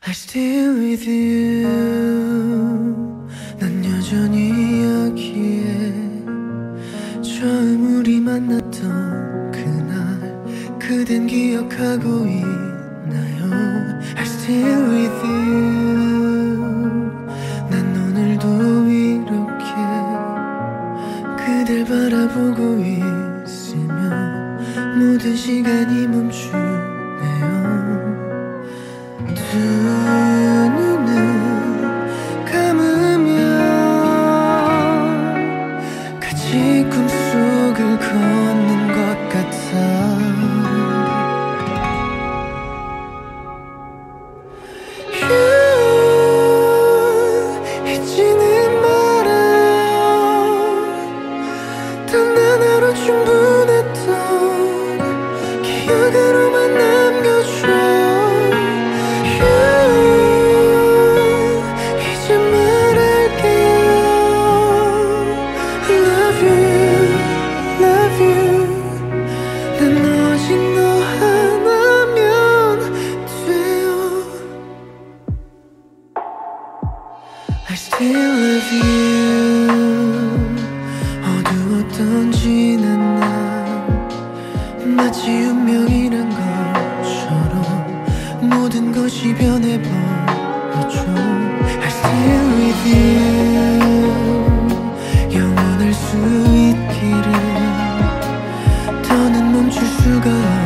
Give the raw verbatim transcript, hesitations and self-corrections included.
I still with you. 난 여전히 여기에. 처음 우리 만났던 그날 그댄 기억하고 있나요? I still with you. 난 오늘도 이렇게 그댈 바라보고 있으면 모든 시간이 멈추네요. 두 눈을 감으면 같이 꿈속을 걷는 것 같아. 잊지는 말아요. 단 하나로 충분했던 기억으로만 남겨줘. I still love you. 어두웠던 지난 날 마치 운명이란 것처럼 모든 것이 변해버렸죠. I still with you. 영원할 수 있기를 더는 멈출 수가